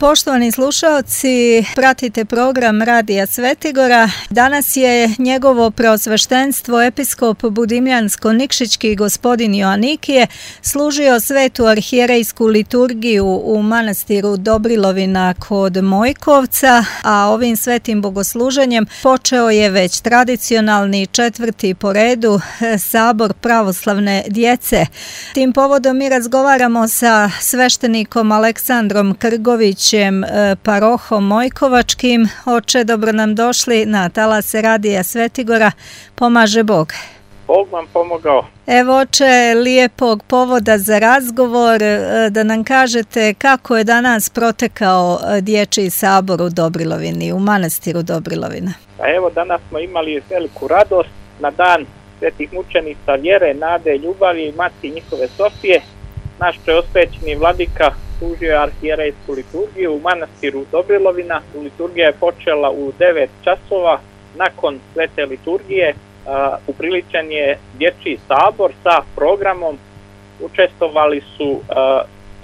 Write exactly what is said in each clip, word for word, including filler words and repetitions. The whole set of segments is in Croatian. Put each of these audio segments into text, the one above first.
Poštovani slušaoci, pratite program Radija Svetigora. Danas je njegovo preosveštenstvo episkop Budimljansko-Nikšićki gospodin Joanikije služio svetu arhijerejsku liturgiju u manastiru Dobrilovina kod Mojkovca, a ovim svetim bogosluženjem počeo je već tradicionalni četvrti po redu sabor pravoslavne djece. Tim povodom mi razgovaramo sa sveštenikom Aleksandrom Krgovićem, parohom Mojkovačkim. Oče, dobro nam došli na talase Radija Svetigora. Pomaže Bog. Bog vam pomogao. Evo, oče, lijepog povoda za razgovor, da nam kažete kako je danas protekao dječji sabor u Dobrilovini, u manastiru Dobrilovina. A evo, danas smo imali veliku radost na dan svetih mučenica vjere, nade, ljubavi i Mati njihove Sofije. Naš preosvećeni vladika služio je arhijerejsku liturgiju u manastiru Dobrilovina. Liturgija je počela u devet časova. Nakon svete liturgije a, upriličen je dječji sabor sa programom. Učestvovali su a,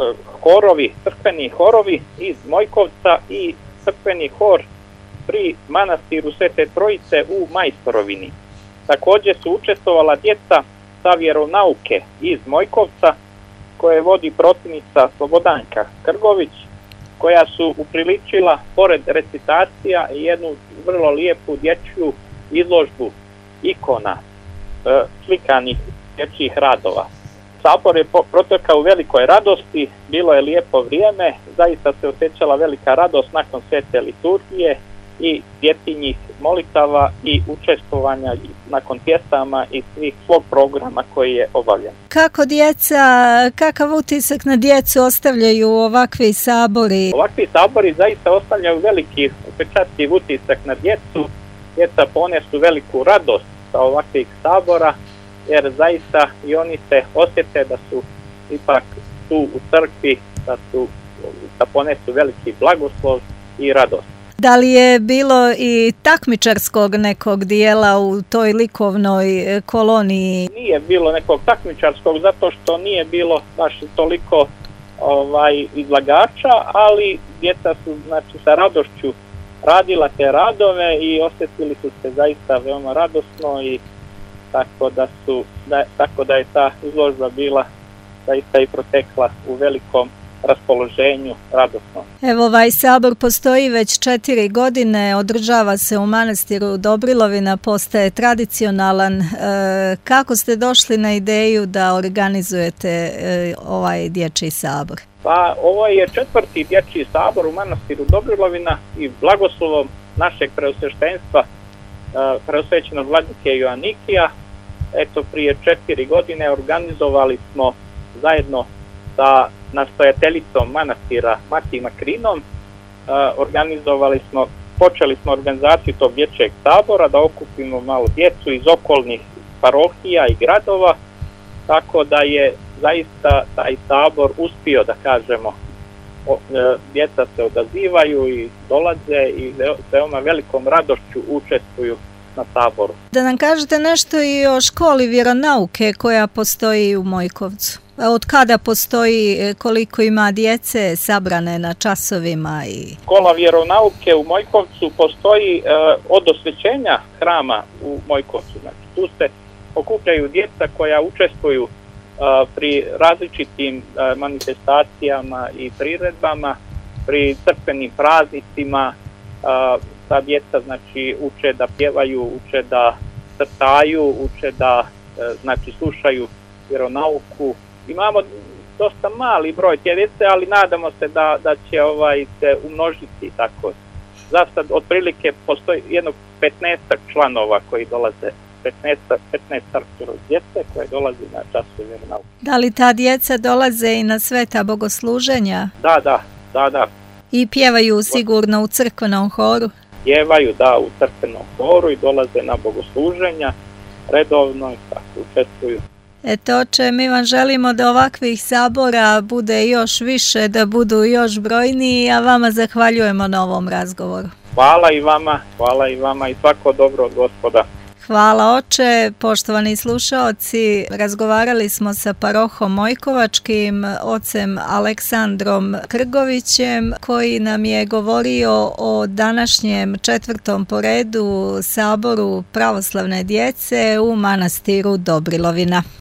horovi, crkveni horovi iz Mojkovca i crkveni hor pri manastiru Svete Trojice u Majstorovini. Također su učestvovala djeca sa vjeronauke iz Mojkovca, koje vodi protivnica Slobodanka Krgović, koja su upriličila pored recitacija jednu vrlo lijepu dječju izložbu ikona e, slikanih dječjih radova. Sabor je protekao u velikoj radosti, bilo je lijepo vrijeme, zaista se osjećala velika radost nakon svete liturgije i djetinjih molitava i učestvovanja nakon pjesama i svih svog programa koji je obavljen. Kako djeca, kakav utisak na djecu ostavljaju ovakvi sabori? Ovakvi sabori zaista ostavljaju veliki upečatljiv utisak na djecu. Djeca ponesu veliku radost sa ovakvih sabora, jer zaista i oni se osjete da su ipak tu u crkvi, da, su, da ponesu veliki blagoslov i radost. Da li je bilo i takmičarskog nekog dijela u toj likovnoj koloniji? Nije bilo nekog takmičarskog, zato što nije bilo baš toliko ovaj, izlagača, ali djeca su znači, sa radošću radila te radove i osjetili su se zaista veoma radosno i tako da, su, da, tako da je ta izložba bila zaista i protekla u velikom raspoloženju, radosno. Evo, ovaj sabor postoji već četiri godine, održava se u manastiru Dobrilovina, postaje tradicionalan. E, kako ste došli na ideju da organizujete e, ovaj dječji sabor? Pa, ovo je četvrti dječji sabor u manastiru Dobrilovina i blagoslovom našeg preosveštenstva, e, preosvećenog vladike Joanikija. Eto, prije četiri godine organizovali smo zajedno sa nastojateljicom manastira Mati Makrinom, uh, organizovali smo, počeli smo organizaciju tog dječjeg sabora da okupimo malo djecu iz okolnih parohija i gradova, tako da je zaista taj sabor uspio, da kažemo, o, uh, djeca se odazivaju i dolaze i veoma velikom radošću učestvuju na saboru. Da nam kažete nešto i o školi vjeronauke koja postoji u Mojkovcu. Od kada postoji, koliko ima djece sabrane na časovima? I... Škola vjeronauke u Mojkovcu postoji e, od osvećenja hrama u Mojkovcu. Znači, tu se okupljaju djeca koja učestvuju e, pri različitim e, manifestacijama i priredbama, pri crkvenim praznicima. E, ta djeca znači, uče da pjevaju, uče da crtaju, uče da e, znači, slušaju vjeronauku. Imamo dosta mali broj te djece, ali nadamo se da, da će ovaj se umnožiti tako. Za sad otprilike postoji jedno petnaestak članova koji dolaze, petnaest djece koje dolazi na časove vjeronauke. Da li ta djeca dolaze i na sveta bogosluženja? Da, da, da, da. I pjevaju sigurno u crkvenom horu? Pjevaju, da, u crkvenom horu i dolaze na bogosluženja redovno i tako učestvuju. Eto, oče, mi vam želimo da ovakvih sabora bude još više, da budu još brojniji, a vama zahvaljujemo na ovom razgovoru. Hvala i vama, hvala i vama i svako dobro od Gospoda. Hvala oče. Poštovani slušaoci, razgovarali smo sa parohom Mojkovačkim, ocem Aleksandrom Krgovićem, koji nam je govorio o današnjem četvrtom po redu saboru pravoslavne djece u manastiru Dobrilovina.